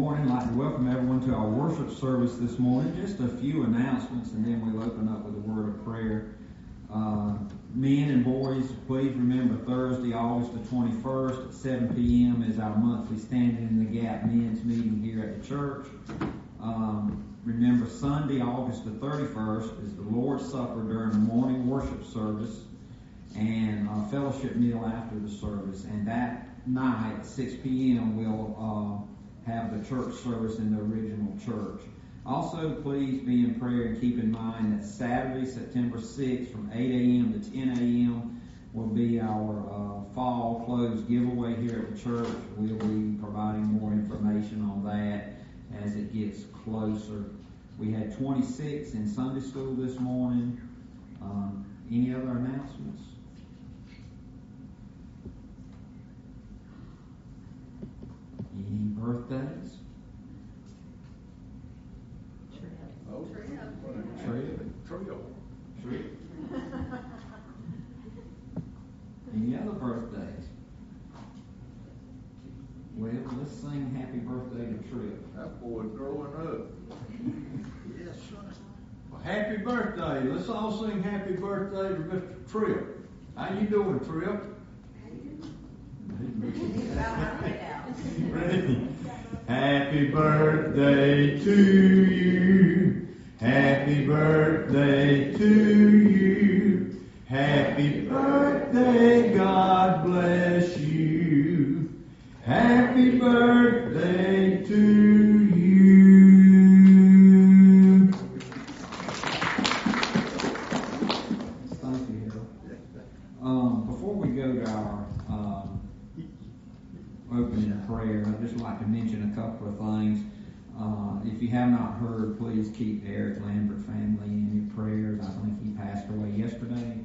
morning. I'd like to welcome everyone to our worship service this morning. Just a few announcements, and then we'll open up with a word of prayer. Men and boys, please remember Thursday, August the 21st at 7 p.m. is our monthly Standing in the Gap men's meeting here at the church. Remember Sunday, August the 31st is the Lord's Supper during the morning worship service and a fellowship meal after the service. And that night at 6 p.m. we'll have the church service in the original church. Also, please be in prayer and keep in mind that Saturday, September 6th from 8 a.m. to 10 a.m. will be our fall clothes giveaway here at the church. We'll be providing more information on that as it gets closer. We had 26 in Sunday school this morning. Any other announcements? Any birthdays? Trio. Any other birthdays? Well, let's sing happy birthday to Trip. That boy's growing up. Yes, son. Well, happy birthday. Let's all sing happy birthday to Mr. Trip. How you doing, Trip? Ready? Happy birthday to you. Happy birthday to you. Happy birthday, God bless you. Happy birthday to you. Thank you, Harold. Before we go to our opening prayer, I'd just like to mention a couple of things. If you have not heard, please keep the Eric Lambert family in your prayers. I think he passed away yesterday.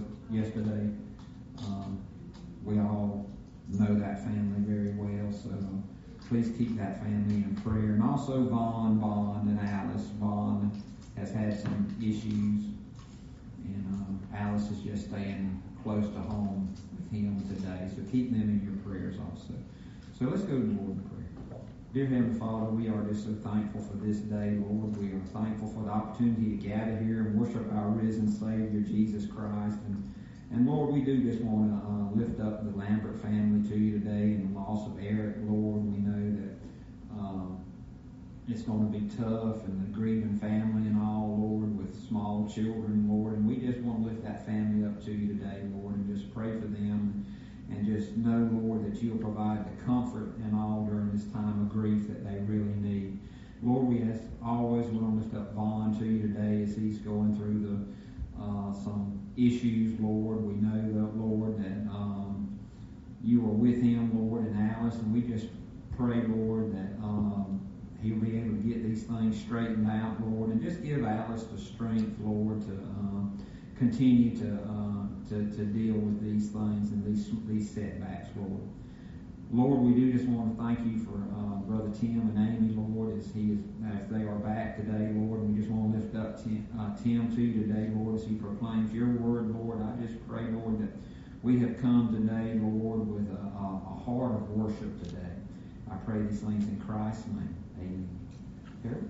We all know that family very well, so please keep that family in prayer. And also Bond, and Alice. Bond has had some issues, and Alice is just staying close to home with him today, so keep them in your prayers also. So let's go to the Lord in prayer. Dear Heavenly Father, we are just so thankful for this day, Lord. We are thankful for the opportunity to gather here and worship our risen Savior, Jesus Christ. And Lord, we do just want to lift up the Lambert family to you today and the loss of Eric, Lord. We know that it's going to be tough, and the grieving family and all, Lord, with small children, Lord. And we just want to lift that family up to you today, Lord, and just pray for them. And just know, Lord, that you'll provide the comfort and all during this time of grief that they really need. Lord, we as always want to lift up Vaughn to you today as he's going through some issues, Lord. We know that, Lord, that you are with him, Lord, and Alice, and we just pray, Lord, that he'll be able to get these things straightened out, Lord, and just give Alice the strength, Lord, to continue to deal with these things and these setbacks, Lord. Lord, we do just want to thank you for Brother Tim and Amy, Lord, as they are back today, Lord. We just want to lift up Tim to you today, Lord, as he proclaims your word, Lord. I just pray, Lord, that we have come today, Lord, with a heart of worship today. I pray these things in Christ's name. Amen. Harold?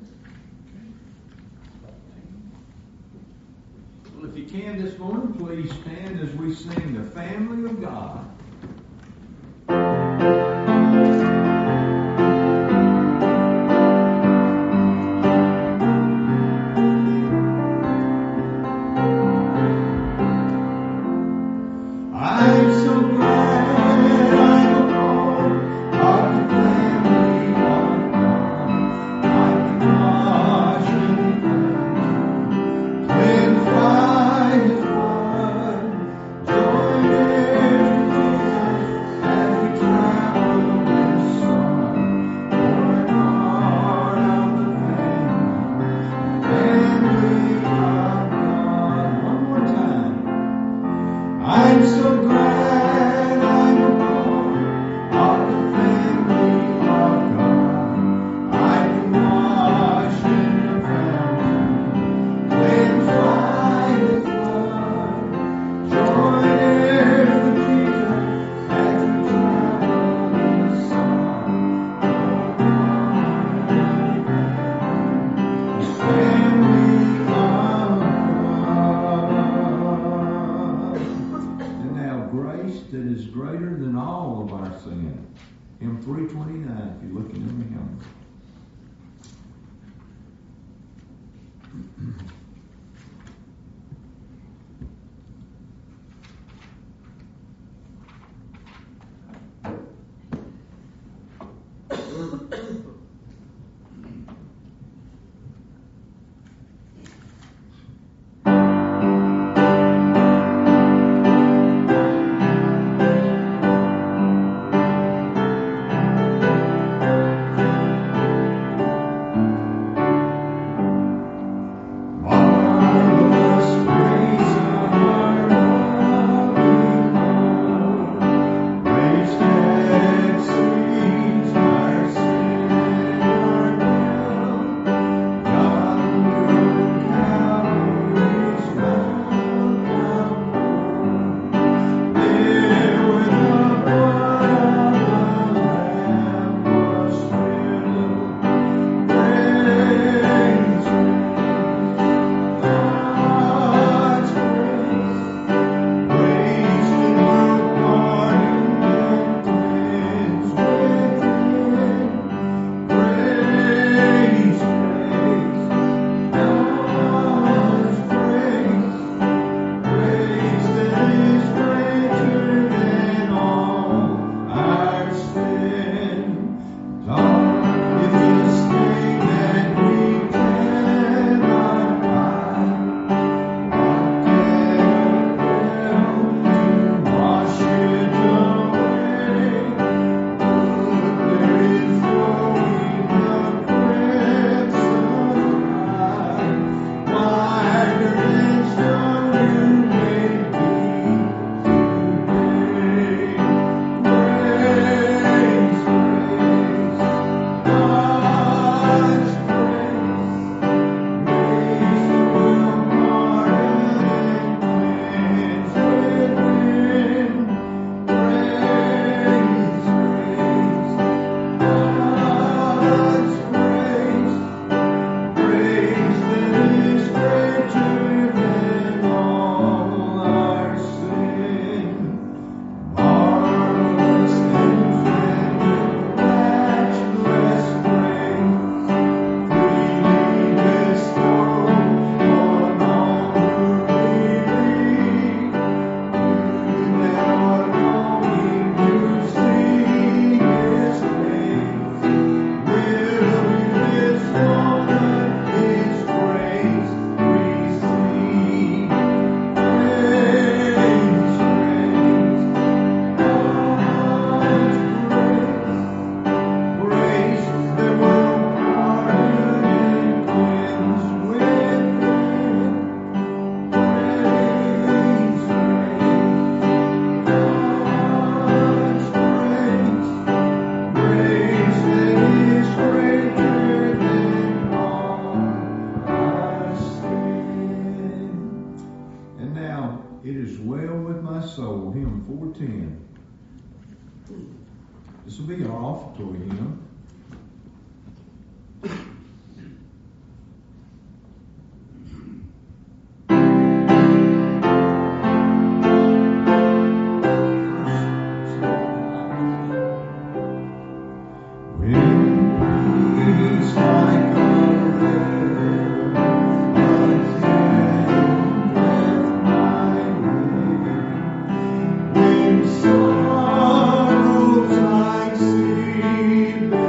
Well, if you can this morning, please stand as we sing the Family of God. Join Hymn 329, if you're looking in the hymn. Soul, hymn 410. This will be our offertory hymn. Sorrows like sea.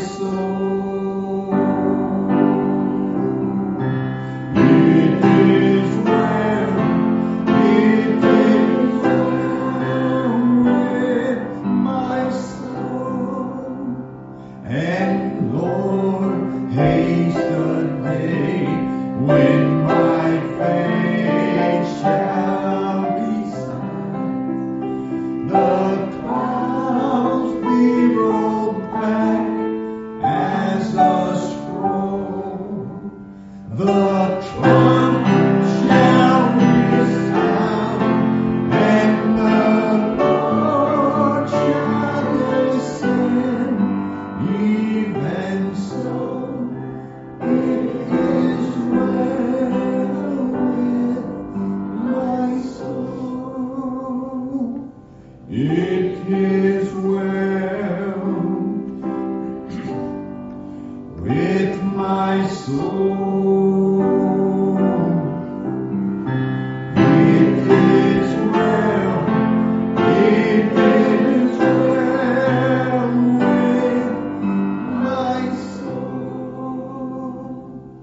soul. It is well with my soul. And Lord, haste the day when my faith shall be signed. The clouds be rolled back as a scroll. The trumpet shall resound, and the Lord shall descend. Even so, it is well with my soul. It is well with my soul. It is well with my soul.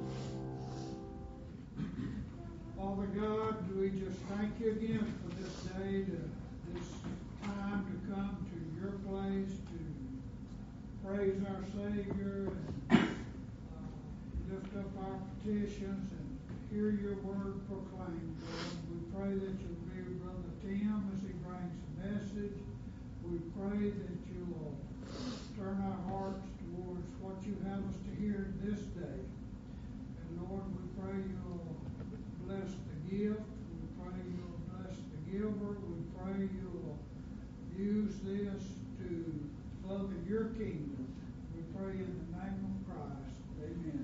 Father God, we just thank you again for this day, this time to come to your place to praise our Savior and lift up our petitions and hear your word proclaimed, Lord. We pray that you'll be with Brother Tim as he brings the message. We pray that you will turn our hearts towards what you have us to hear this day. And Lord, we pray you'll bless the gift. We pray you'll bless the giver. We pray you'll use this to further your kingdom. We pray in the name of Christ. Amen.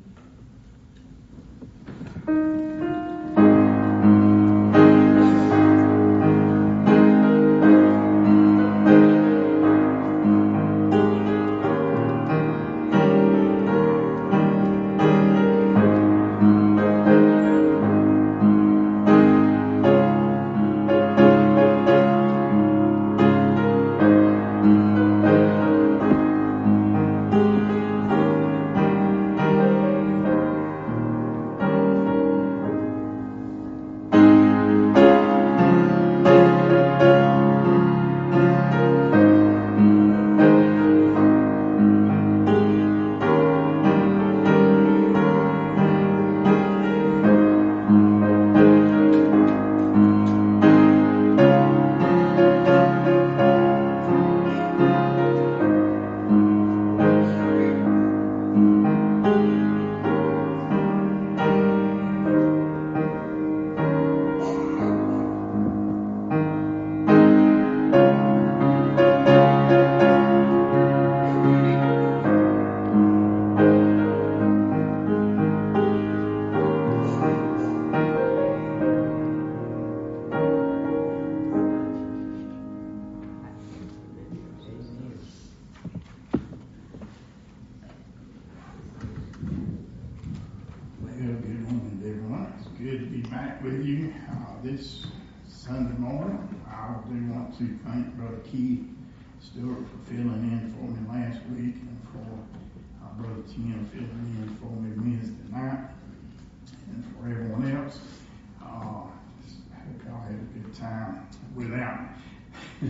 Good to be back with you this Sunday morning. I do want to thank Brother Keith Stewart for filling in for me last week and for Brother Tim filling in for me Wednesday night, and for everyone else. I hope y'all had a good time without me.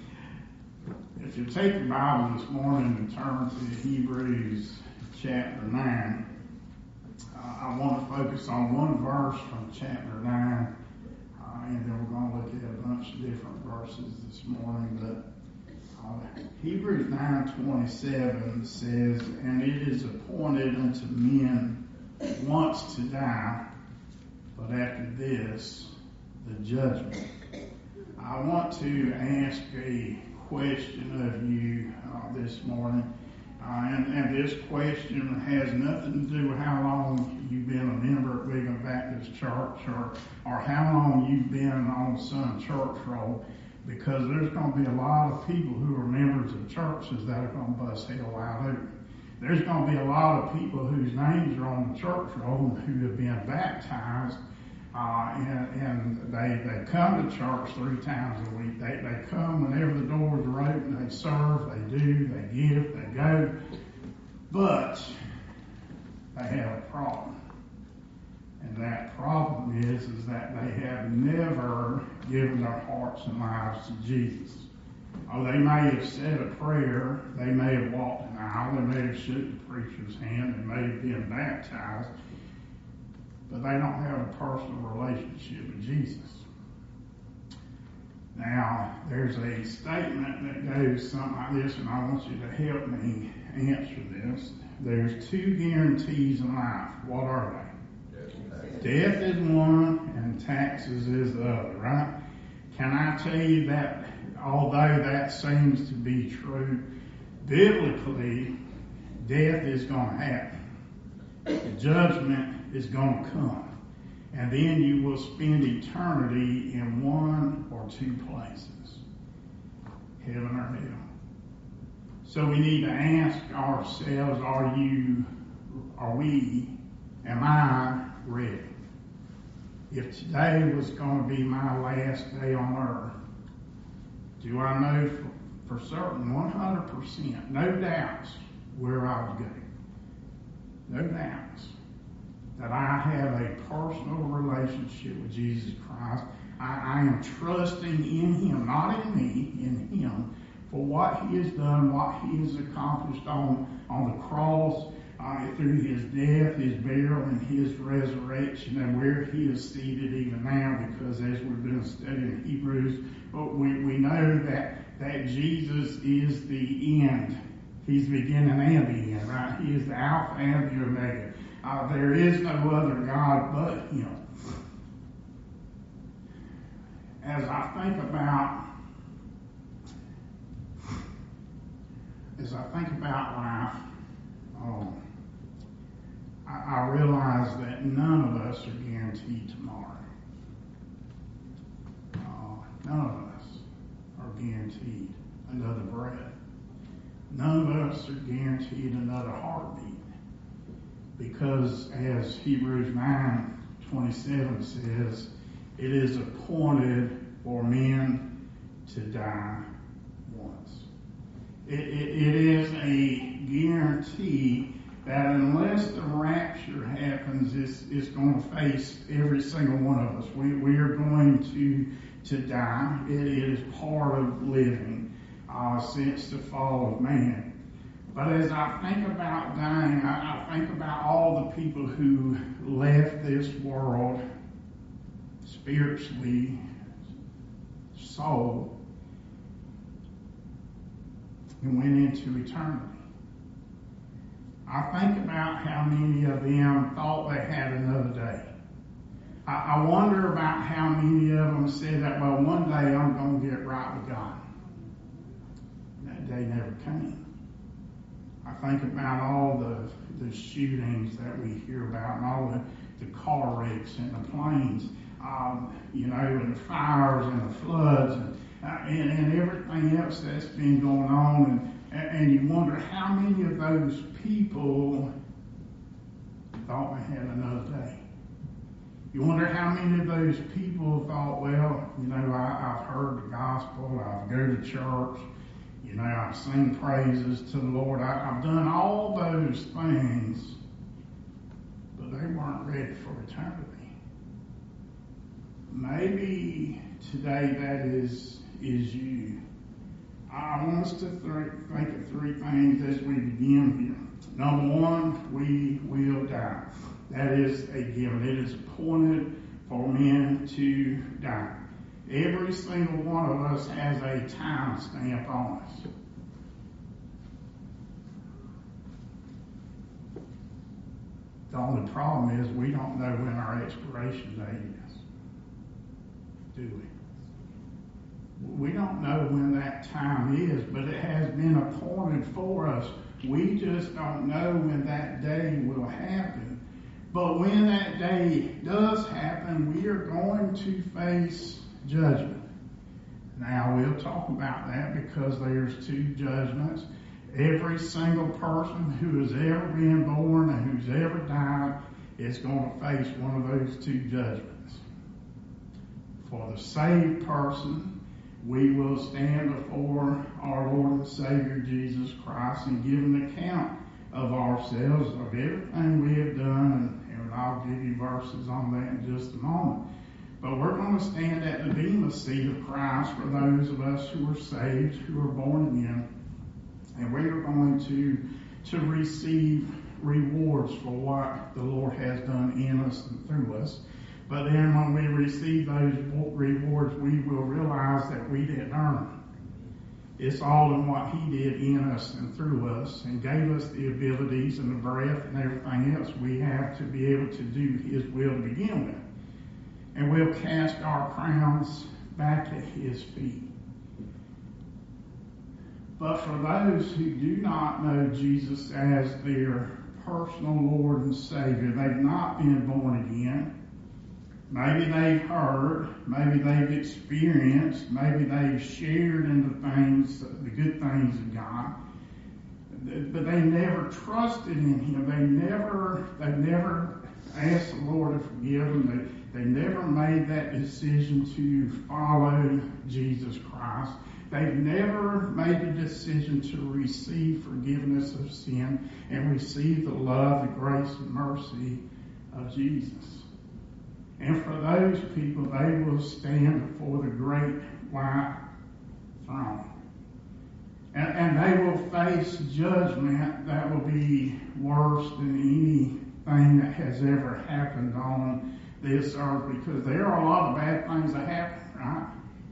If you take your Bible this morning and turn to Hebrews chapter 9, I want to focus on one verse from chapter 9, and then we're going to look at a bunch of different verses this morning. But Hebrews 9:27 says, "And it is appointed unto men once to die, but after this, the judgment." I want to ask a question of you this morning. And this question has nothing to do with how long you've been a member at Wigan Baptist Church or how long you've been on some church roll, because there's going to be a lot of people who are members of churches that are going to bust hell wide open. There's going to be a lot of people whose names are on the church roll who have been baptized, and they come to church 3 times a week. They come whenever the doors are open. They serve, they do, they give, they go. But they have a problem. And that problem is that they have never given their hearts and lives to Jesus. Oh, they may have said a prayer, they may have walked an aisle, they may have shook the preacher's hand, they may have been baptized, but they don't have a personal relationship with Jesus. Now, there's a statement that goes something like this, and I want you to help me answer this. There's two guarantees in life. What are they? Death is one, and taxes is the other, right? Can I tell you that although that seems to be true, biblically, death is going to happen. The judgment is going to come. And then you will spend eternity in one or two places, heaven or hell. So we need to ask ourselves, am I ready? If today was going to be my last day on earth, do I know for certain, 100%, no doubts, where I would go? No doubts that I have a personal relationship with Jesus Christ. I am trusting in Him, not in me, in Him, for what He has done, what He has accomplished on the cross, through His death, His burial, and His resurrection, and where He is seated even now, because as we've been studying Hebrews, we know that Jesus is the end. He's the beginning and the end, right? He is the Alpha and the Omega. There is no other God but Him. As I think about life, I realize that none of us are guaranteed tomorrow. None of us are guaranteed another breath. None of us are guaranteed another heartbeat. Because as Hebrews 9:27 says, it is appointed for men to die once. It is a guarantee that unless the rapture happens, it's going to face every single one of us. We are going to die. It is part of living since the fall of man. But as I think about dying, I think about all the people who left this world spiritually, soul, and went into eternity. I think about how many of them thought they had another day. I wonder about how many of them said that, well, one day I'm going to get right with God. That day never came. I think about all the shootings that we hear about, and all the car wrecks and the planes, and the fires and the floods and everything else that's been going on. And you wonder how many of those people thought they had another day. You wonder how many of those people thought, well, I've heard the gospel, I go to church, I've sing praises to the Lord, I've done all those things, but they weren't ready for eternity. Maybe today that is you. I want us to think of three things as we begin here. Number one, we will die. That is a given. It is appointed for men to die. Every single one of us has a time stamp on us. The only problem is we don't know when our expiration date is. Do we? We don't know when that time is, but it has been appointed for us. We just don't know when that day will happen. But when that day does happen, we are going to face judgment. Now, we'll talk about that because there's two judgments. Every single person who has ever been born and who's ever died is going to face one of those two judgments. For the saved person, we will stand before our Lord and Savior Jesus Christ and give an account of ourselves, of everything we have done, and I'll give you verses on that in just a moment. But we're going to stand at the bema seat of Christ for those of us who are saved, who are born again, and we are going to receive rewards for what the Lord has done in us and through us. But then when we receive those rewards, we will realize that we didn't earn them. It's all in what He did in us and through us, and gave us the abilities and the breath and everything else we have to be able to do His will to begin with. And we'll cast our crowns back at His feet. But for those who do not know Jesus as their personal Lord and Savior, they've not been born again. Maybe they've heard, maybe they've experienced, maybe they've shared in the good things of God, but they never trusted in Him. They never asked the Lord to forgive them. They never made that decision to follow Jesus Christ. They've never made the decision to receive forgiveness of sin and receive the love, the grace, and mercy of Jesus. And for those people, they will stand before the great white throne. And they will face judgment that will be worse than anything that has ever happened on this earth, because there are a lot of bad things that happen, right?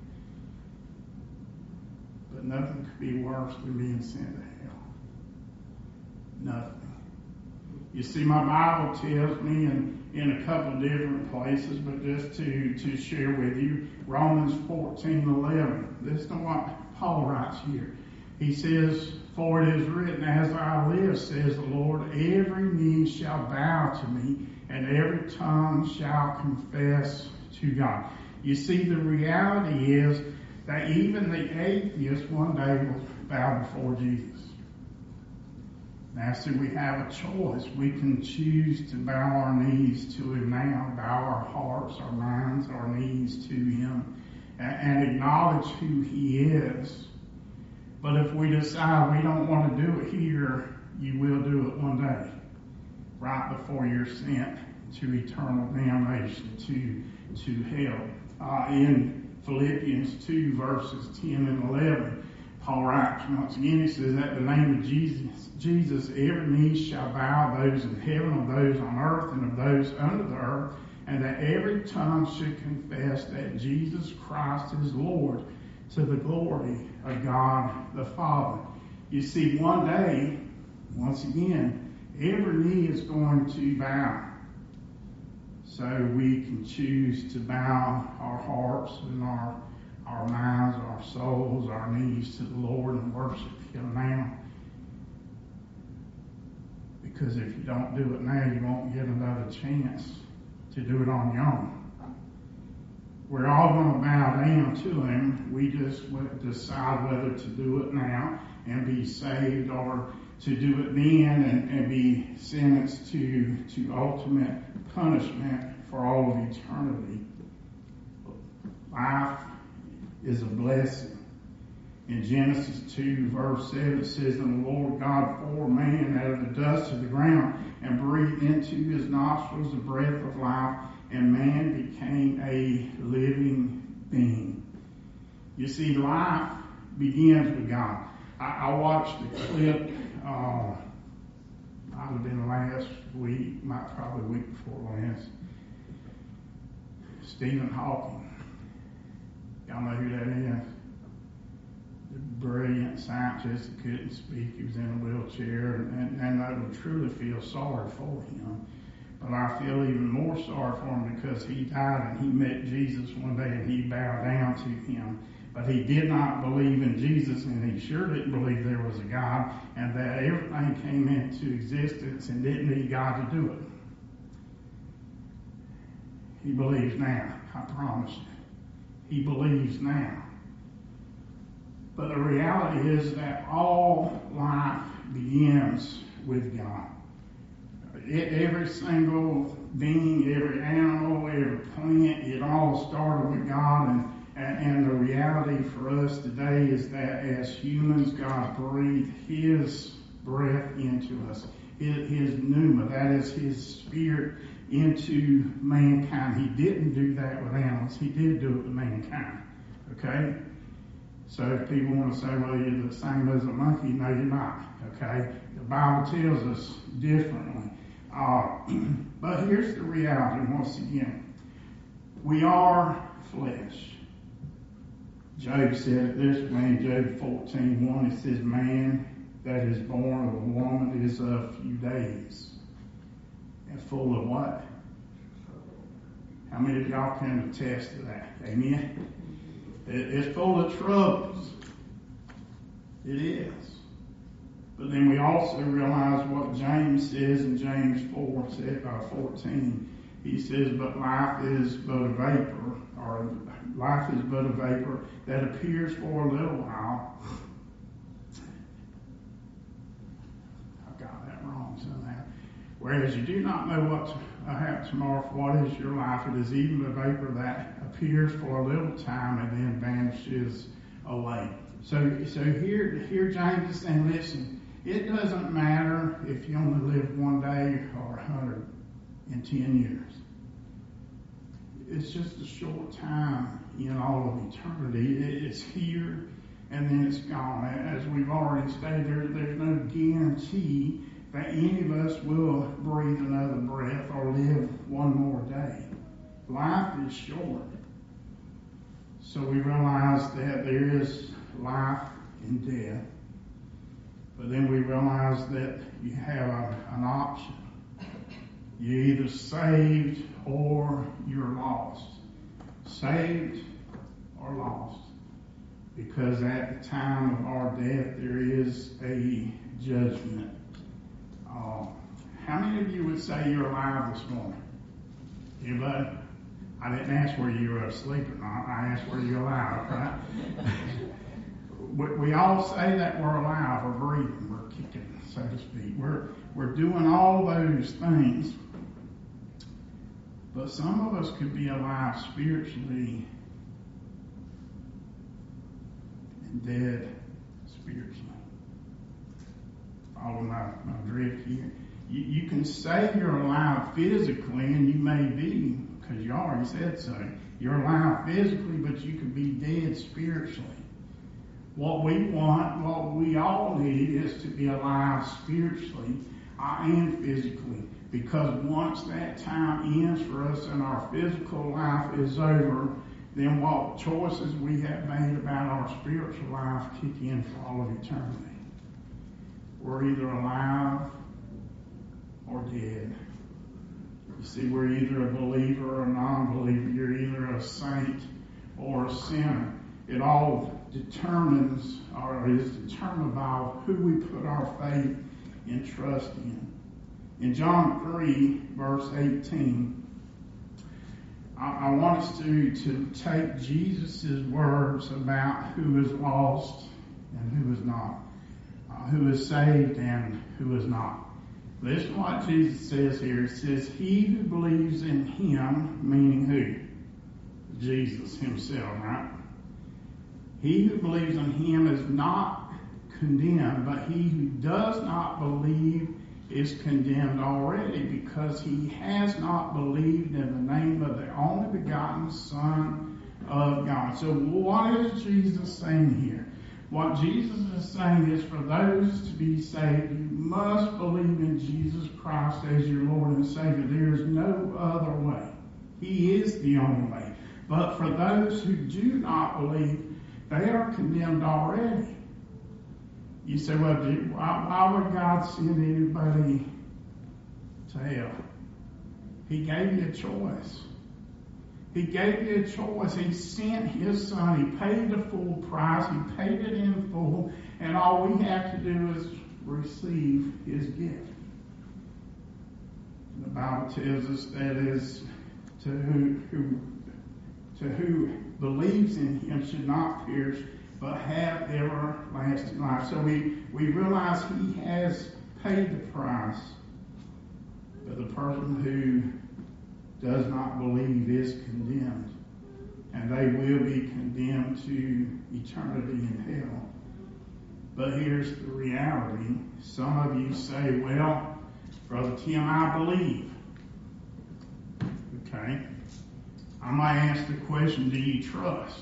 But nothing could be worse than being sent to hell. Nothing. You see, my Bible tells me in a couple different places, but just to share with you, Romans 14:11. Listen to what Paul writes here. He says, "For it is written, as I live, says the Lord, every knee shall bow to me, and every tongue shall confess to God." You see, the reality is that even the atheist one day will bow before Jesus. Now, see, we have a choice. We can choose to bow our knees to Him now, bow our hearts, our minds, our knees to Him, and acknowledge who He is. But if we decide we don't want to do it here, you will do it one day, right before you're sent to eternal damnation, to hell. In Philippians 2, verses 10 and 11, Paul writes once again, he says, "At the name of Jesus, every knee shall bow, those in heaven, of those on earth, and of those under the earth, and that every tongue should confess that Jesus Christ is Lord, to the glory of God the Father." You see, one day, once again, every knee is going to bow. So we can choose to bow our hearts and our minds, our souls, our knees to the Lord and worship Him now. Because if you don't do it now, you won't get another chance to do it on your own. We're all going to bow down to Him. We just decide whether to do it now and be saved, or to do it then and be sentenced to ultimate punishment for all of eternity. Life is a blessing. In Genesis 2, verse 7, it says, "And the Lord God formed man out of the dust of the ground, and breathed into his nostrils the breath of life, and man became a living being." You see, life begins with God. I watched the clip, might have been last week, probably week before last. Stephen Hawking. Y'all know who that is? The brilliant scientist that couldn't speak. He was in a wheelchair, and I would truly feel sorry for him. But I feel even more sorry for him because he died and he met Jesus one day and he bowed down to Him. But he did not believe in Jesus, and he sure didn't believe there was a God, and that everything came into existence and didn't need God to do it. He believes now, I promise you. He believes now. But the reality is that all life begins with God. Every single being, every animal, every plant, it all started with God. And the reality for us today is that as humans, God breathed His breath into us. His pneuma, that is his spirit into mankind. He didn't do that with animals. He did do it with mankind. Okay? So if people want to say, well, you're the same as a monkey, no, you're not. Okay? The Bible tells us differently. But here's the reality once again. We are flesh. Job said it this way in Job 14:1. It says, man that is born of a woman is of few days. And full of what? How many of y'all can attest to that? Amen? It's full of troubles. It is. But then we also realize what James says in James 4:14. He says, but life is but a vapor, or life is but a vapor that appears for a little while. I got that wrong somehow. Whereas you do not know what will happen tomorrow, for what is your life? It is even a vapor that appears for a little time and then vanishes away. So here James is saying, listen, it doesn't matter if you only live one day or 110 years. It's just a short time in all of eternity. It's here and then it's gone. As we've already stated, there's no guarantee that any of us will breathe another breath or live one more day. Life is short. So we realize that there is life and death. But then we realize that you have an option. You're either saved or you're lost. Saved or lost. Because at the time of our death, there is a judgment. How many of you would say you're alive this morning? Anybody? I didn't ask whether you were asleep or not. I asked whether you're alive, right? We all say that we're alive, we're breathing, we're kicking, so to speak. We're doing all those things. But some of us could be alive spiritually and dead spiritually. Follow my drift here. You can say you're alive physically, and you may be, because you already said so. You're alive physically, but you could be dead spiritually. What we want, what we all need, is to be alive spiritually and physically. Because once that time ends for us and our physical life is over, then what choices we have made about our spiritual life kick in for all of eternity. We're either alive or dead. You see, we're either a believer or a non-believer. You're either a saint or a sinner. It all determines, or is determined by who we put our faith and trust in. In John 3, verse 18, I want us to take Jesus' words about who is lost and who is not, who is saved and who is not. Listen to what Jesus says here. It says, he who believes in him, meaning who? Jesus himself, right? He who believes in him is not condemned, but he who does not believe is condemned already, because he has not believed in the name of the only begotten Son of God. So what is Jesus saying here? What Jesus is saying is, for those to be saved, you must believe in Jesus Christ as your Lord and Savior. There is no other way. He is the only way. But for those who do not believe, they are condemned already. You say, well, why would God send anybody to hell? He gave you a choice. He gave you a choice. He sent his Son. He paid the full price. He paid it in full. And all we have to do is receive his gift. The Bible tells us that is to who believes in him should not perish, but have everlasting life. So we realize he has paid the price. But the person who does not believe is condemned. And they will be condemned to eternity in hell. But here's the reality. Some of you say, well, Brother Tim, I believe. Okay. I might ask the question, do you trust?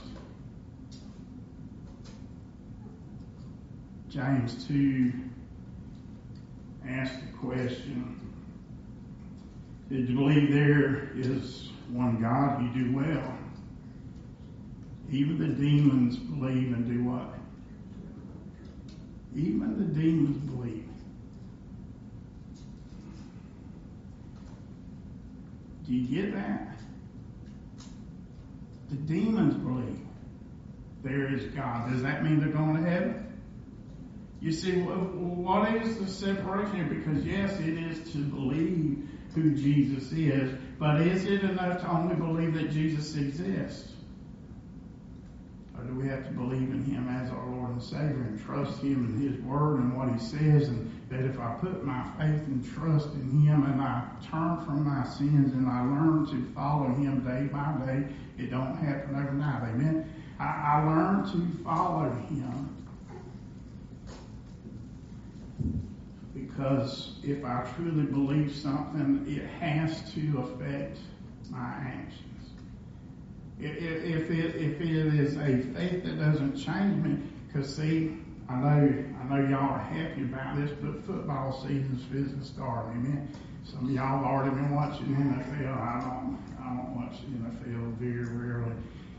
James 2 asked the question, did you believe there is one God? You do well. Even the demons believe and do what? Even the demons believe. Do you get that? The demons believe there is God. Does that mean they're going to heaven? You see, what is the separation here? Because yes, it is to believe who Jesus is, but is it enough to only believe that Jesus exists? Or do we have to believe in Him as our Lord and Savior and trust Him and His Word and what He says, and that if I put my faith and trust in Him and I turn from my sins and I learn to follow Him day by day, it don't happen overnight. Amen? I learn to follow Him because if I truly believe something, it has to affect my actions. If it is a faith that doesn't change me, because see, I know y'all are happy about this, but football season's fixing to start. Amen. Some of y'all have already been watching NFL. I don't watch the NFL very rarely,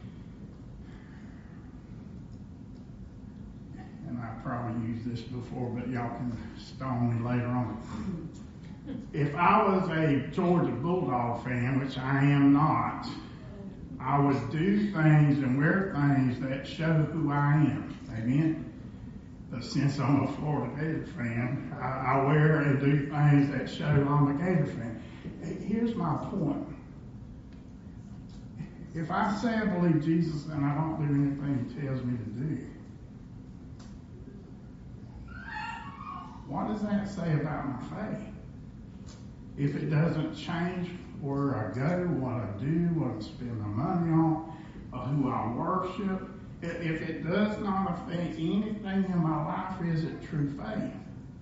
and I probably used this before, but y'all can stone me later on. If I was a Georgia Bulldog fan, which I am not, I would do things and wear things that show who I am. Amen? But since I'm a Florida Gator fan, I wear and do things that show I'm a Gator fan. Here's my point. If I say I believe Jesus and I don't do anything He tells me to do, what does that say about my faith? If it doesn't change where I go, what I do, what I spend my money on, who I worship, if it does not affect anything in my life, is it true faith?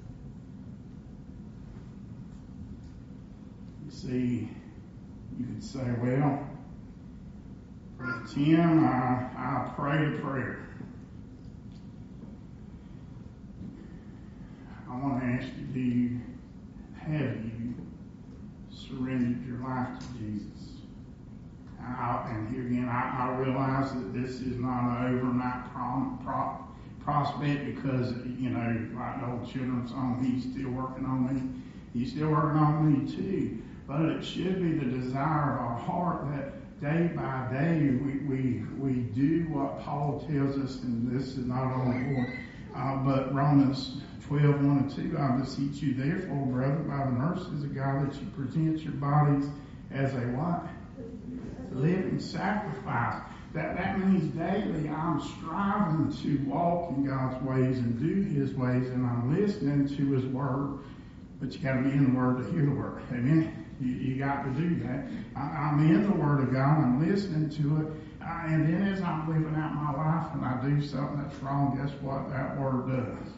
You see, you could say, well, Brother Tim, I prayed a prayer. I want to ask you, have you surrendered your life to Jesus? And here again, I realize that this is not an overnight prospect because, like the old children's song, He's still working on me. He's still working on me too. But it should be the desire of our heart that day by day we do what Paul tells us, and this is not only but Romans 12:1-2, I beseech you therefore, brethren, by the mercies of God, that you present your bodies as a what? Living sacrifice. That means daily I'm striving to walk in God's ways and do His ways, and I'm listening to His Word. But you got to be in the Word to hear the Word. Amen? You got to do that. I'm in the Word of God. I'm listening to it. And then as I'm living out my life and I do something that's wrong, guess what that Word does?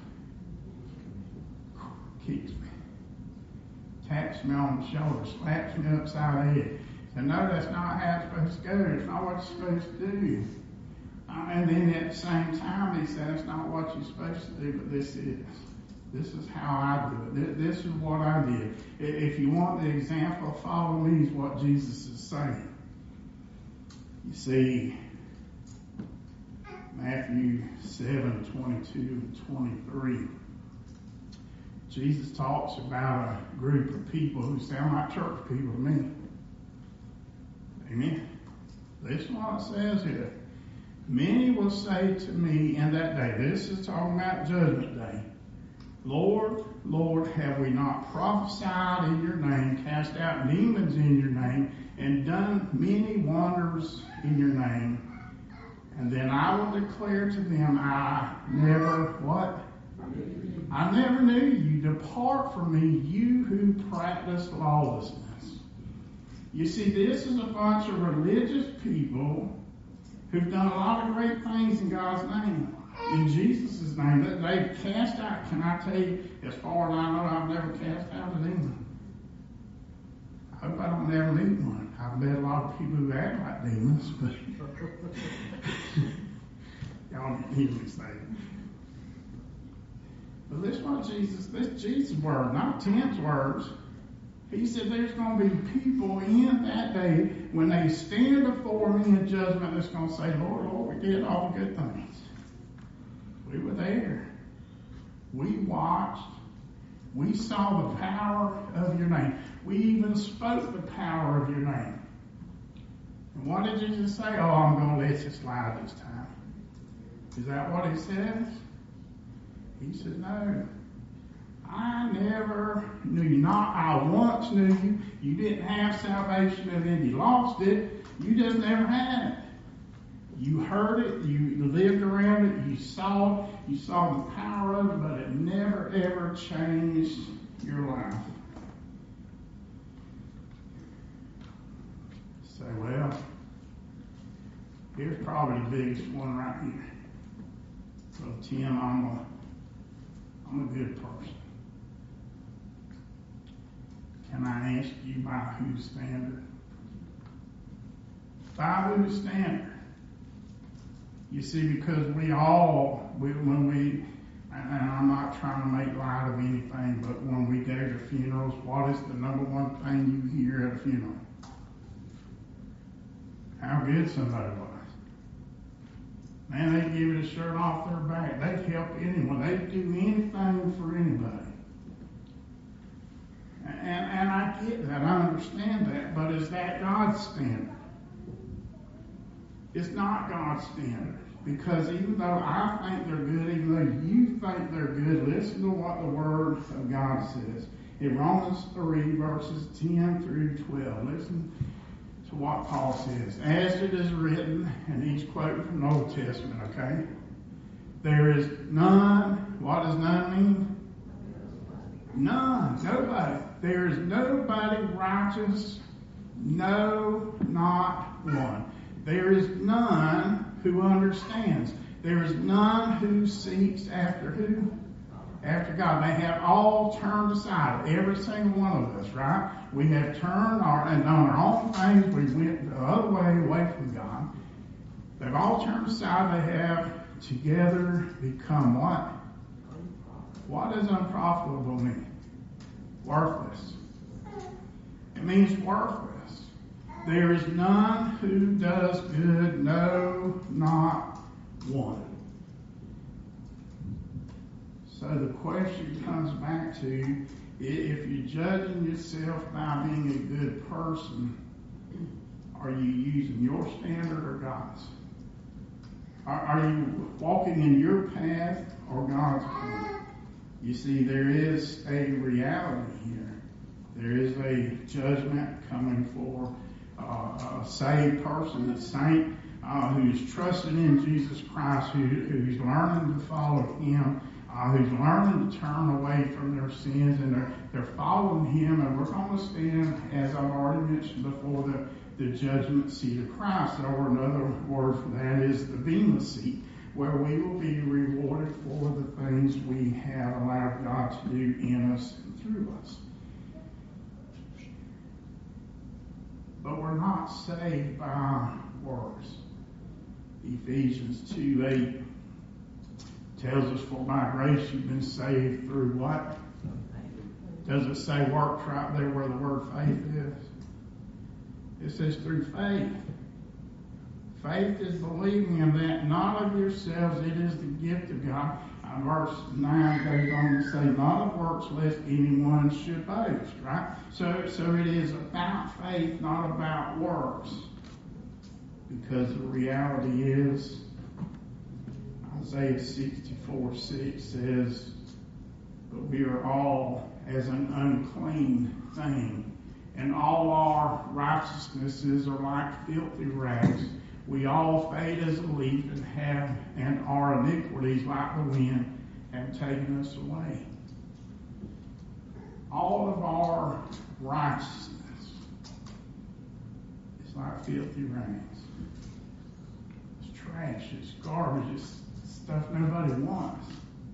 Keeps me. Taps me on the shoulder. Slaps me upside the head. And no, that's not how it's supposed to go. It's not what you're supposed to do. And then at the same time, He said, it's not what you're supposed to do, but this is. This is how I do it. This is what I did. If you want the example, follow me is what Jesus is saying. You see, Matthew 7:22 and 23. Jesus talks about a group of people who sound like church people to me. Amen. Listen to what it says here. Many will say to me in that day, this is talking about Judgment Day, Lord, Lord, have we not prophesied in your name, cast out demons in your name, and done many wonders in your name? And then I will declare to them, I never, what? I never knew you. Depart from me, you who practice lawlessness. You see, this is a bunch of religious people who've done a lot of great things in God's name. in Jesus' name. They've cast out, can I tell you, as far as I know, I've never cast out a demon. I hope I don't ever meet one. I've met a lot of people who act like demons, but y'all didn't hear me say it. But this is Jesus' word, not Tim's words. He said there's going to be people in that day when they stand before me in judgment that's going to say, Lord, Lord, we did all the good things. We were there. We watched. We saw the power of your name. We even spoke the power of your name. And what did Jesus say? Oh, I'm going to let you slide this time. Is that what he says? He said, no. I never knew you. Not I once knew you. You didn't have salvation and then you lost it. You just never had it. You heard it. You lived around it. You saw it. You saw the power of it, but it never, ever changed your life. Say, well, here's probably the biggest one right here. Well, Tim, I'm a good person. Can I ask you by whose standard? By whose standard? You see, because when and I'm not trying to make light of anything, but when we go to funerals, what is the number one thing you hear at a funeral? How good somebody was. Man, they'd give it a shirt off their back. They'd help anyone. They'd do anything for anybody. And I get that. I understand that. But is that God's standard? It's not God's standard. Because even though I think they're good, even though you think they're good, listen to what the Word of God says. In Romans 3, verses 10 through 12. Listen to what Paul says. As it is written, and he's quoting from the Old Testament, okay? There is none. What does none mean? None. Nobody. There is nobody righteous. No, not one. There is none who understands. There is none who seeks after who? After God. They have all turned aside. Every single one of us, right? We have turned and on our own things. We went the other way, away from God. They've all turned aside. They have together become what? What does unprofitable mean? Worthless. It means worthless. There is none who does good, no, not one. So the question comes back to, if you're judging yourself by being a good person, are you using your standard or God's? Are you walking in your path or God's path? You see, there is a reality here. There is a judgment coming for a saved person, a saint who's trusting in Jesus Christ, who's learning to follow Him, who's learning to turn away from their sins, and they're following Him. And we're going to stand, as I've already mentioned before, the judgment seat of Christ. Or another word for that is the Bema seat, where we will be rewarded for the things we have allowed God to do in us and through us. But we're not saved by works. Ephesians 2:8 tells us, for by grace you've been saved through what? Does it say works right there where the word faith is? It says through faith. Faith is believing in that, not of yourselves, it is the gift of God. Verse 9 goes on to say, not of works lest anyone should boast, right? So it is about faith, not about works. Because the reality is, Isaiah 64:6 says, but we are all as an unclean thing, and all our righteousnesses are like filthy rags. We all fade as a leaf and our iniquities like the wind have taken us away. All of our righteousness is like filthy rags. It's trash, it's garbage, it's stuff nobody wants.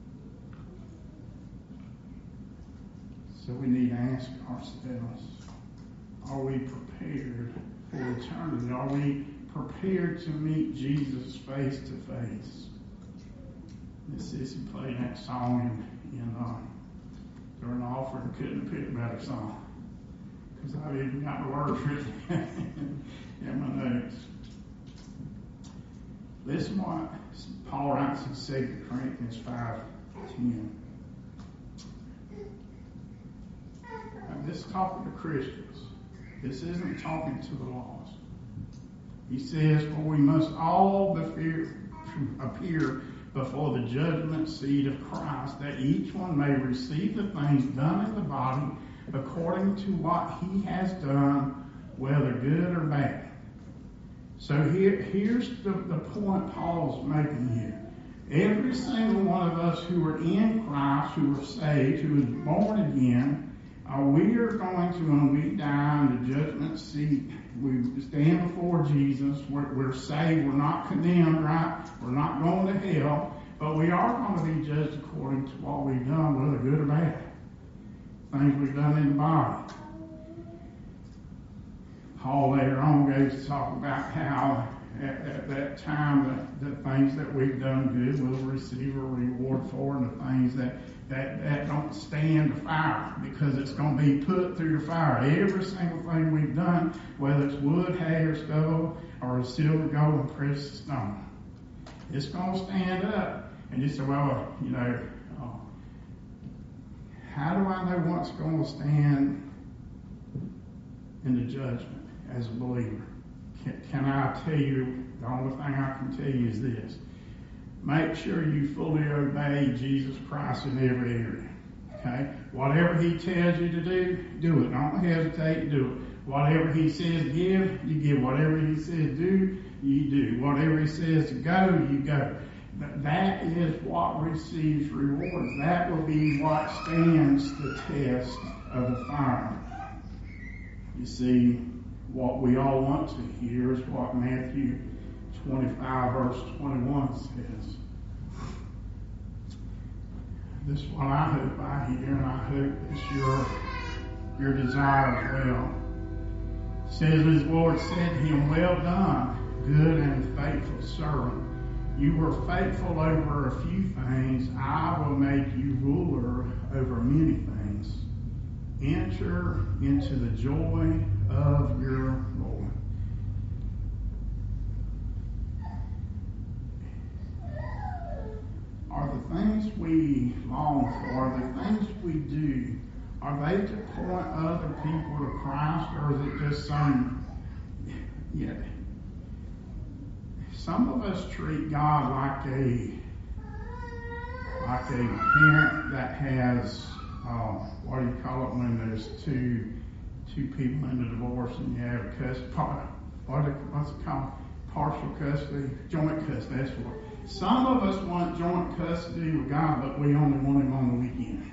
So we need to ask ourselves, are we prepared for eternity? Are we prepared to meet Jesus face to face? Miss Sissy played that song during the offering. Couldn't pick a better song, because I've even got the words written in my notes. Listen to what Paul writes in 2 Corinthians 5:10. This is talking to Christians. This isn't talking to the lost. He says, for we must all appear before the judgment seat of Christ, that each one may receive the things done in the body according to what he has done, whether good or bad. So here's the point Paul's making here. Every single one of us who are in Christ, who are saved, who is born again, we are going to, when we die in the judgment seat, we stand before Jesus. We're saved. We're not condemned, right? We're not going to hell. But we are going to be judged according to what we've done, whether good or bad. Things we've done in the body. Paul later on goes to talk about how at that time the things that we've done good we'll receive a reward for, and the things that don't stand the fire, because it's going to be put through the fire. Every single thing we've done, whether it's wood, hay, or stubble, or silver, gold, and precious stone, it's going to stand up. And you say, well, how do I know what's going to stand in the judgment as a believer? Can I tell you, the only thing I can tell you is this. Make sure you fully obey Jesus Christ in every area. Okay? Whatever he tells you to do, do it. Don't hesitate to do it. Whatever he says give, you give. Whatever he says do, you do. Whatever he says to go, you go. That is what receives rewards. That will be what stands the test of the fire. You see, what we all want to hear is what Matthew 25 verse 21 says. This is what I hope I hear, and I hope it's your desire as well. It says, his Lord said to him, well done, good and faithful servant. You were faithful over a few things. I will make you ruler over many things. Enter into the joy of your Lord. Are the things we long for, the things we do, are they to point other people to Christ, or is it just some of us treat God like a parent that has what do you call it when there's two people in a divorce and you have what's it called? Partial custody, joint custody. That's what. Some of us want joint custody with God, but we only want him on the weekend.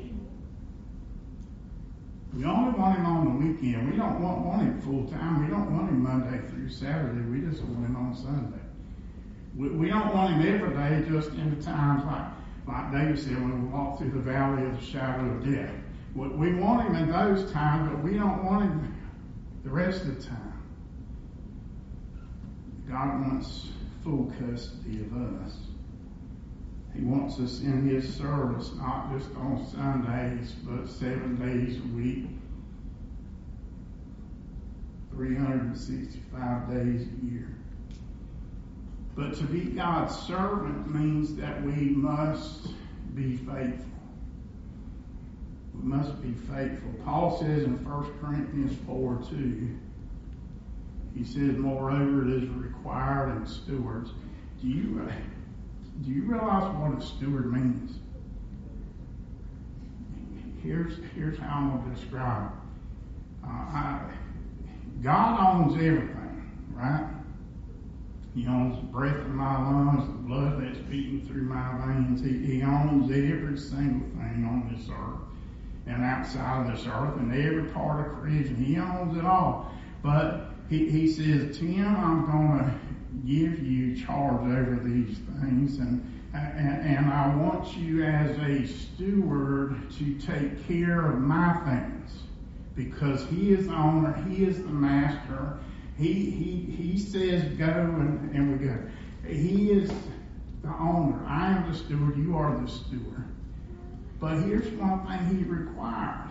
We only want him on the weekend. We don't want him full time. We don't want him Monday through Saturday. We just want him on Sunday. We don't want him every day, just in the times like David said, when we walk through the valley of the shadow of death. We want him in those times, but we don't want him the rest of the time. God wants full custody of us. He wants us in his service, not just on Sundays, but 7 days a week, 365 days a year. But to be God's servant means that we must be faithful. We must be faithful. Paul says in 1 Corinthians 4:2, he says, moreover, it is required in stewards. Do you realize what a steward means? Here's how I'm going to describe it. God owns everything, right? He owns the breath in my lungs, the blood that's beating through my veins. He owns every single thing on this earth and outside of this earth and every part of creation. He owns it all. But he says, Tim, I'm going to give you charge over these things. And And I want you as a steward to take care of my things, because He is the owner, He is the master. He says go, and we go. He is the owner. I am the steward, you are the steward. But here's one thing He requires.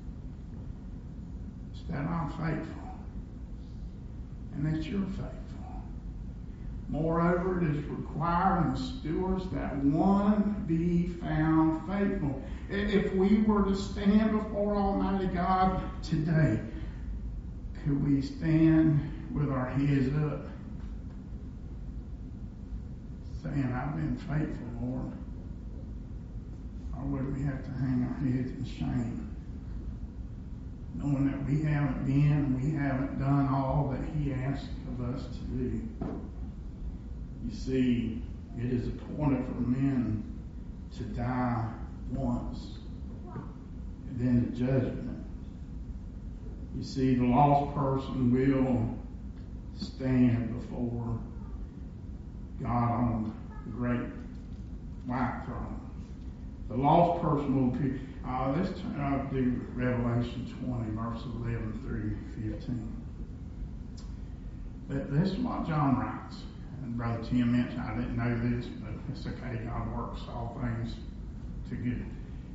It's that I'm faithful, and that you're faithful. Moreover, it is required in the stewards that one be found faithful. If we were to stand before Almighty God today, could we stand with our heads up, saying, I've been faithful, Lord? Or would we have to hang our heads in shame, knowing that we haven't been, we haven't done all that He asked of us to do? You see, it is appointed for men to die once, and then the judgment. You see, the lost person will stand before God on the great white throne. The lost person will appear. Let's turn out to Revelation 20, verses 11 through 15. This is what John writes. And Brother Tim mentioned, I didn't know this, but it's okay. God works all things to good.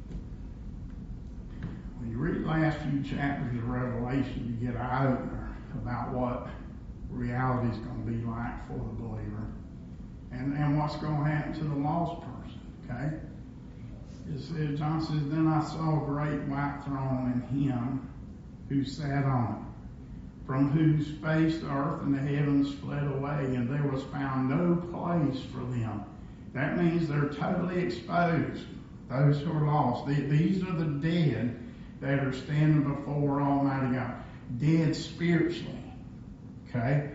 When you read the last few chapters of Revelation, you get an eye-opener about what reality is going to be like for the believer, and what's going to happen to the lost person. Okay? It says, John says, then I saw a great white throne and Him who sat on it, from whose face the earth and the heavens fled away, and there was found no place for them. That means they're totally exposed, those who are lost. These are the dead that are standing before Almighty God. Dead spiritually. Okay?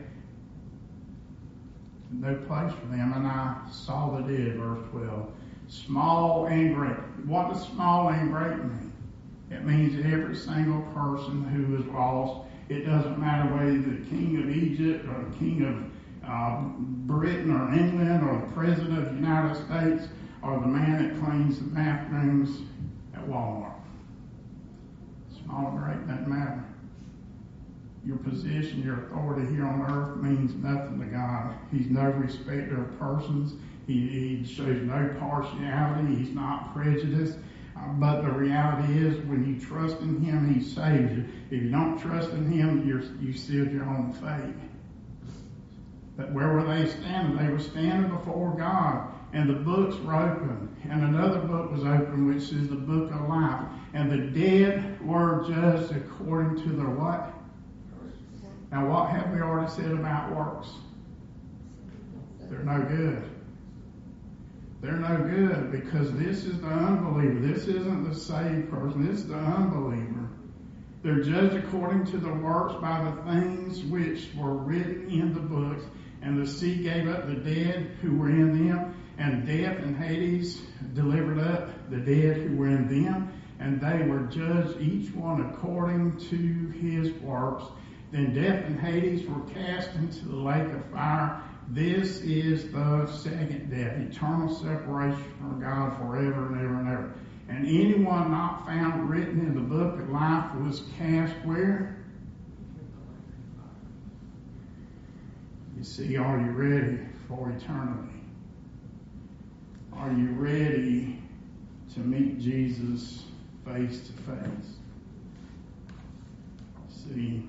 No place for them. And I saw the dead, verse 12. Small and great. What does small and great mean? It means every single person who is lost. It doesn't matter whether the king of Egypt or the king of Britain or England or the president of the United States or the man that cleans the bathrooms at Walmart. Small or great, doesn't matter. Your position, your authority here on earth means nothing to God. He's no respecter of persons. He shows no partiality. He's not prejudiced. But the reality is, when you trust in Him, He saves you. If you don't trust in Him, you sealed your own fate. But where were they standing? They were standing before God, and the books were open, and another book was open, which is the book of life. And the dead were judged according to their what? Now, what have we already said about works? They're no good. They're no good, because this is the unbeliever. This isn't the saved person. This is the unbeliever. They're judged according to the works by the things which were written in the books. And the sea gave up the dead who were in them, and death and Hades delivered up the dead who were in them, and they were judged each one according to his works. Then death and Hades were cast into the lake of fire. This is the second death, eternal separation from God forever and ever and ever. And anyone not found written in the book of life was cast where? You see, are you ready for eternity? Are you ready to meet Jesus face to face? See,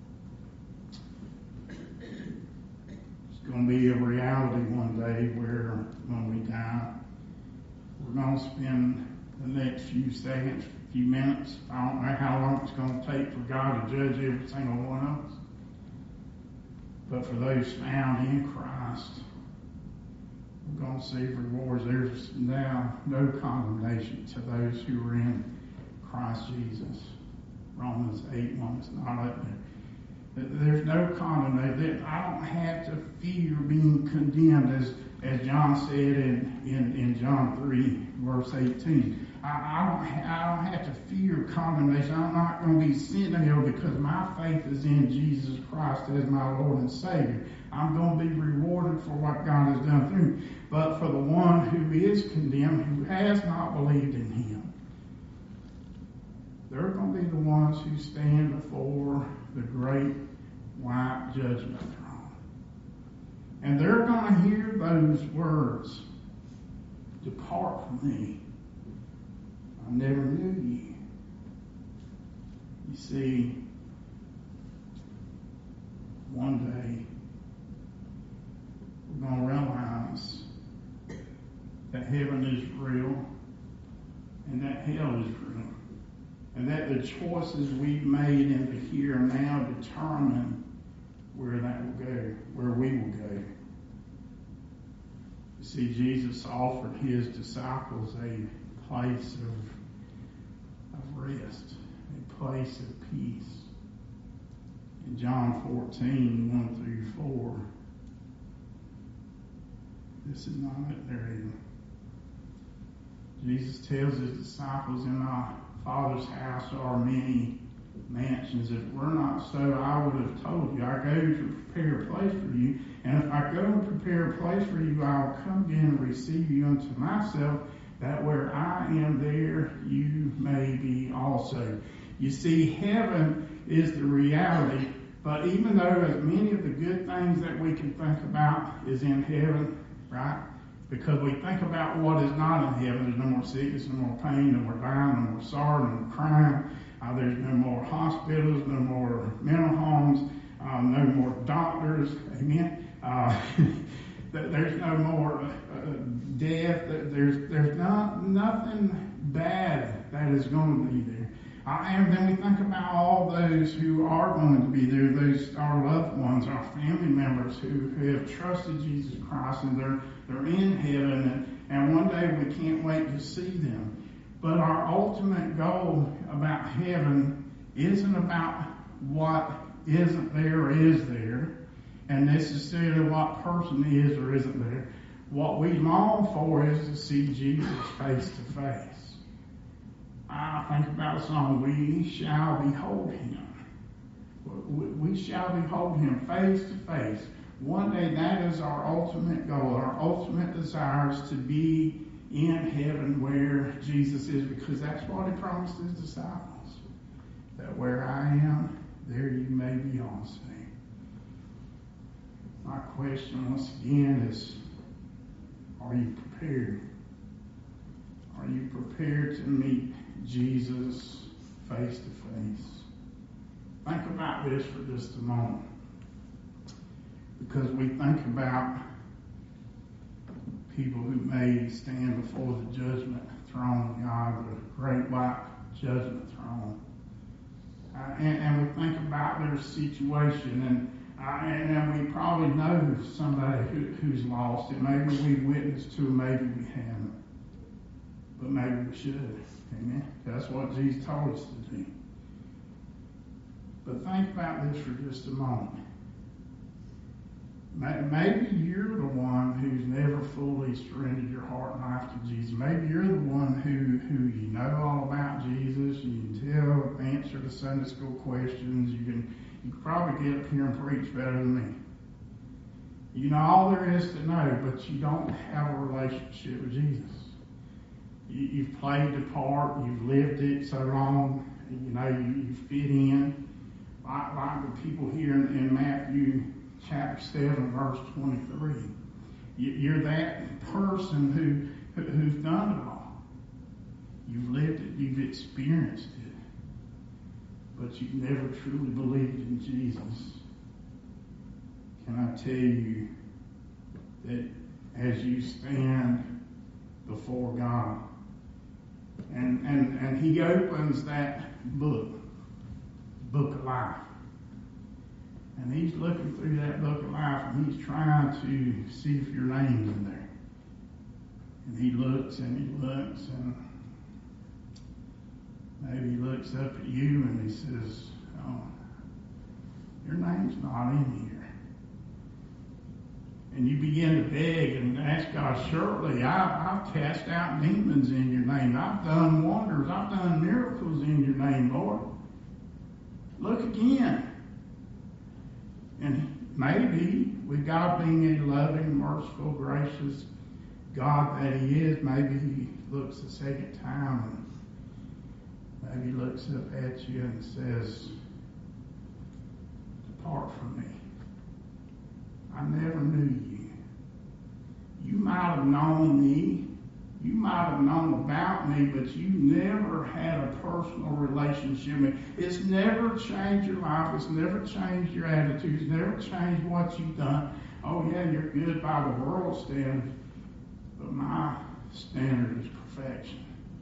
going to be a reality one day where, when we die, we're going to spend the next few seconds, few minutes. I don't know how long it's going to take for God to judge every single one of us. But for those found in Christ, we're going to see rewards. There's now no condemnation to those who are in Christ Jesus. Romans 8:1 is not up there. There's no condemnation. I don't have to fear being condemned, as John said in John 3, verse 18. I don't have to fear condemnation. I'm not going to be sent to hell because my faith is in Jesus Christ as my Lord and Savior. I'm going to be rewarded for what God has done through me. But for the one who is condemned, who has not believed in him, they're going to be the ones who stand before the great white judgment throne. And they're going to hear those words, "Depart from me. I never knew you." You see, one day we're going to realize that heaven is real and that hell is real. And that the choices we've made in the here and now determine where that will go, where we will go. You see, Jesus offered his disciples a place of rest, a place of peace. In John 14:1-4, this is not it there either. Jesus tells his disciples, "In my Father's house are many mansions. If it were not so, I would have told you. I go to prepare a place for you. And if I go and prepare a place for you, I will come again and receive you unto myself, that where I am, there you may be also." You see, heaven is the reality, but even though as many of the good things that we can think about is in heaven, right? Because we think about what is not in heaven. There's no more sickness, no more pain, no more dying, no more sorrow, no more crime. There's no more hospitals, no more mental homes, no more doctors. Amen. There's no more death. There's nothing bad that is going to be there. And then we think about all those who are going to be there, those our loved ones, our family members who have trusted Jesus Christ, and they're in heaven, and one day we can't wait to see them. But our ultimate goal about heaven isn't about what isn't there or is there, and necessarily what person is or isn't there. What we long for is to see Jesus face to face. I think about a song, "We shall behold him." We shall behold him face to face. One day that is our ultimate goal. Our ultimate desire is to be in heaven where Jesus is, because that's what he promised his disciples. That where I am, there you may be also. My question once again is, are you prepared? Are you prepared to meet Jesus face to face? Think about this for just a moment. Because we think about people who may stand before the judgment throne of God, the great white judgment throne. And we think about their situation, and we probably know somebody who's lost it. Maybe we've witnessed to them, maybe we haven't. But maybe we should. Amen. That's what Jesus told us to do. But think about this for just a moment. Maybe you're the one who's never fully surrendered your heart and life to Jesus. Maybe you're the one who you know all about Jesus. You can tell, answer the Sunday school questions. You can probably get up here and preach better than me. You know all there is to know, but you don't have a relationship with Jesus. You've played the part. You've lived it so long. You know you fit in. Like the people here in Matthew chapter 7, verse 23. You're that person who's done it all. You've lived it. You've experienced it. But you've never truly believed in Jesus. Can I tell you that as you stand before God, and he opens that book of life, and he's looking through that book of life, and he's trying to see if your name's in there. And he looks, and maybe he looks up at you, and he says, "Oh, your name's not in here." and you begin to beg and ask God, surely I've cast out demons in your name. I've done wonders. I've done miracles in your name, Lord. Look again. And maybe with God being a loving, merciful, gracious God that He is, maybe He looks a second time and maybe looks up at you and says, depart from me. I never knew you. You might have known me. You might have known about me, but you never had a personal relationship with me. It's never changed your life. It's never changed your attitude. It's never changed what you've done. Oh, yeah, you're good by the world's standard, but my standard is perfection.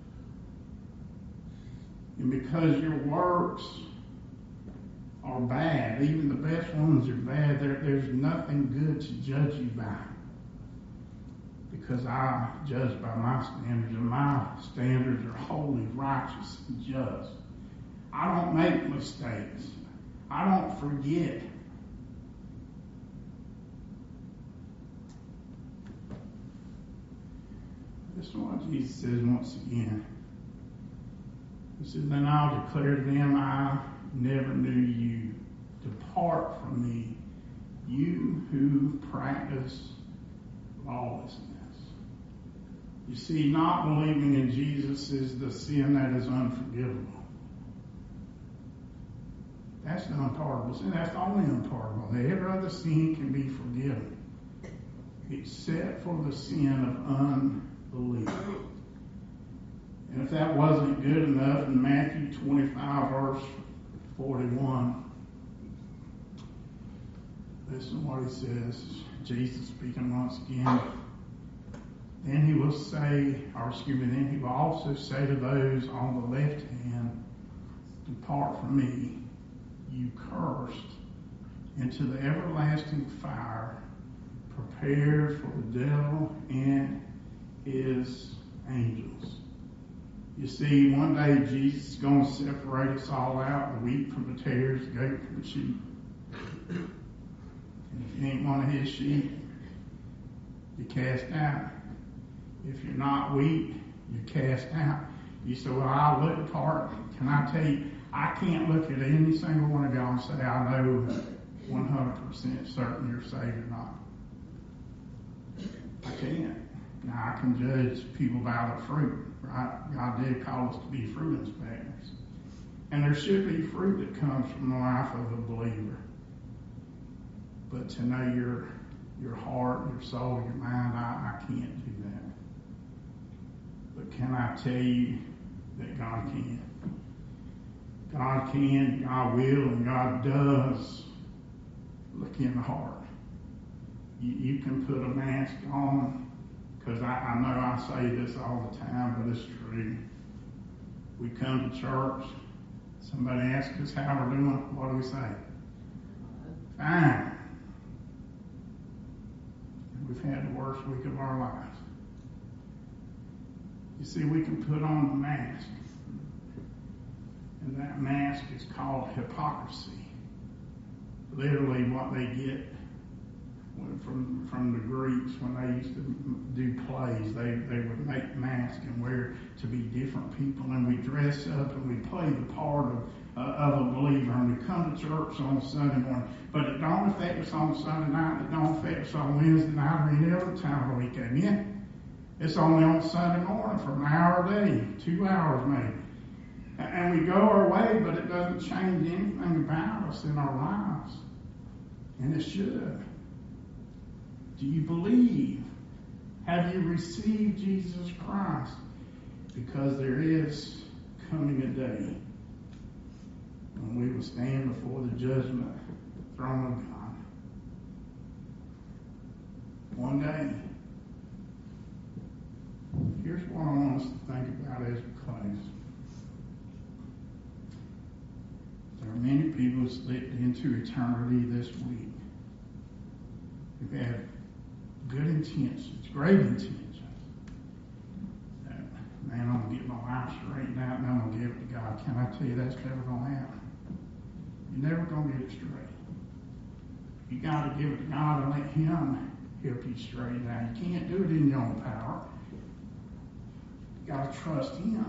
And because your works are bad, even the best ones are bad, there's nothing good to judge you by. Because I judge by my standards, and my standards are holy, righteous, and just. I don't make mistakes. I don't forget. This is what Jesus says once again. He says, then I'll declare to them, I never knew you. Depart from me, you who practice lawlessness. You see, not believing in Jesus is the sin that is unforgivable. That's the unpardonable sin. That's the only unpardonable. Every other sin can be forgiven, except for the sin of unbelief. And if that wasn't good enough, in Matthew 25, verse 41, listen to what he says. Jesus speaking once again. Then he will then he will also say to those on the left hand, depart from me, you cursed, into the everlasting fire, prepared for the devil and his angels. You see, one day Jesus is going to separate us all out, the wheat from the tares, the goat from the sheep. And if you ain't one of his sheep, you're cast out. If you're not wheat, you're cast out. You say, well, I look part. Can I tell you, I can't look at any single one of y'all and say, I know 100% certain you're saved or not. I can't. Now, I can judge people by the fruit, right? God did call us to be fruit inspectors. And there should be fruit that comes from the life of a believer. But to know your heart, your soul, your mind, I can't do that. But can I tell you that God can? God can, God will, and God does look in the heart. You can put a mask on, because I know I say this all the time, but it's true. We come to church, somebody asks us how we're doing, what do we say? Fine. And we've had the worst week of our lives. You see, we can put on the mask. And that mask is called hypocrisy. Literally what they get from the Greeks when they used to do plays. They would make masks and wear to be different people. And we dress up and we play the part of a believer. And we come to church on Sunday morning. But it don't affect us on Sunday night. It don't affect us on Wednesday night or any other time of the week. Amen? It's only on Sunday morning for an hour a day, 2 hours maybe. And we go our way, but it doesn't change anything about us in our lives. And it should. Do you believe? Have you received Jesus Christ? Because there is coming a day when we will stand before the judgment throne of God. One day. Here's what I want us to think about as we close. There are many people who slipped into eternity this week who've had good intentions, great intentions. Man, I'm going to get my life straightened out and I'm going to give it to God. Can I tell you that's never going to happen? You're never going to get it straight. You got to give it to God and let Him help you straighten out. You can't do it in your own power. You got to trust Him.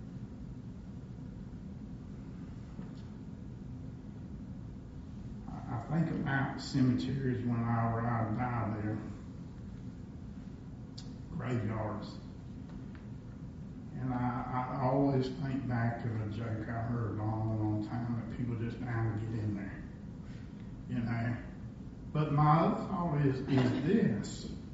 I think about cemeteries when I die there, graveyards. And I always think back to a joke I heard a long time that people just now get in there. You know. But my other thought is this.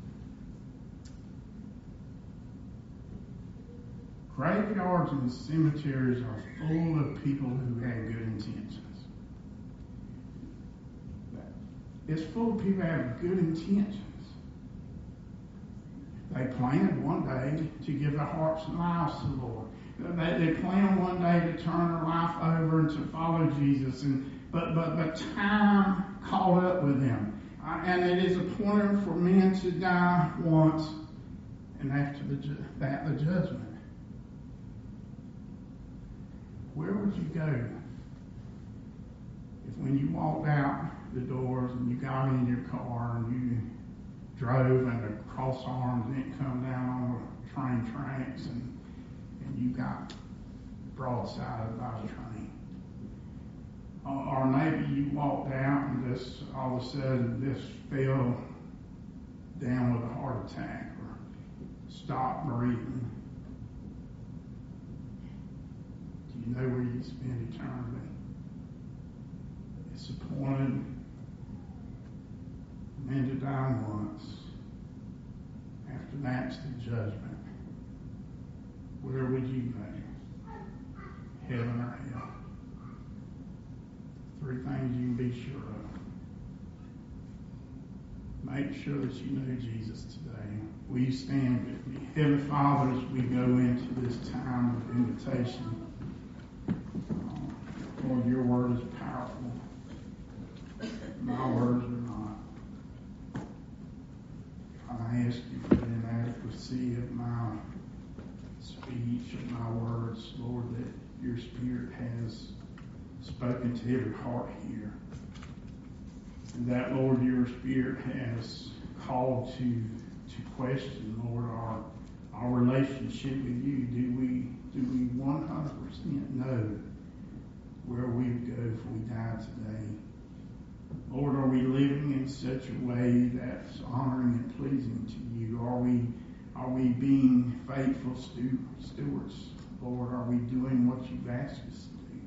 Graveyards and cemeteries are full of people who have good intentions. It's full of people who have good intentions. They planned one day to give their hearts and lives to the Lord. They planned one day to turn their life over and to follow Jesus. But time caught up with them. And it is appointed for men to die once, and after that the judgment. Where would you go if when you walked out the doors and you got in your car and you drove and the cross arms didn't come down on the train tracks and you got broadsided by the train? Or maybe you walked out and just all of a sudden just fell down with a heart attack or stopped breathing. Do you know where you spend eternity? It's appointed men to die once. After that's the judgment. Where would you go? Heaven or hell? 3 things you can be sure of. Make sure that you know Jesus today. Will you stand with me? Heavenly Father, as we go into this time of invitation, Lord, your word is powerful. My words are not. I ask you for the inadequacy of my speech, of my words, Lord, that your Spirit has spoken to every heart here. And that, Lord, your Spirit has called to question, Lord, our relationship with you. Do we 100% know where we would go if we died today? Lord, are we living in such a way that's honoring and pleasing to you? Are we being faithful stewards? Lord, are we doing what you've asked us to do?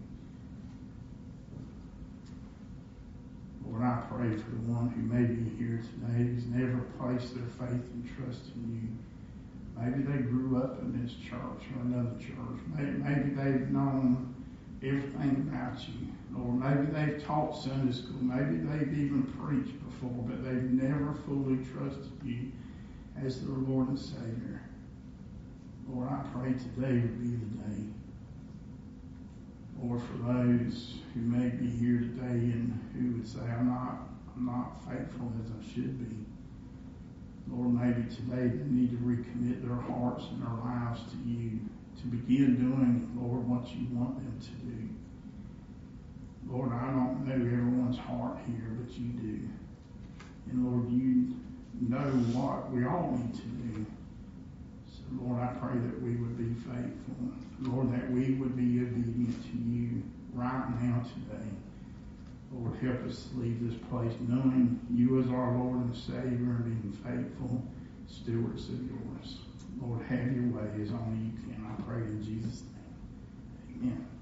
Lord, I pray for the one who may be here today who's never placed their faith and trust in you. Maybe they grew up in this church or another church. Maybe they've known everything about you. Lord, maybe they've taught Sunday school. Maybe they've even preached before, but they've never fully trusted you as their Lord and Savior. Lord, I pray today would be the day. Lord, for those who may be here today and who would say, I'm not faithful as I should be. Lord, maybe today they need to recommit their hearts and their lives to you to begin doing, Lord, what you want them to do. Lord, I don't know everyone's heart here, but you do. And Lord, you know what we all need to do. So Lord, I pray that we would be faithful. Lord, that we would be obedient to you right now today. Lord, help us to leave this place knowing you as our Lord and Savior and being faithful stewards of yours. Lord, have your way as only you can. I pray in Jesus' name. Amen.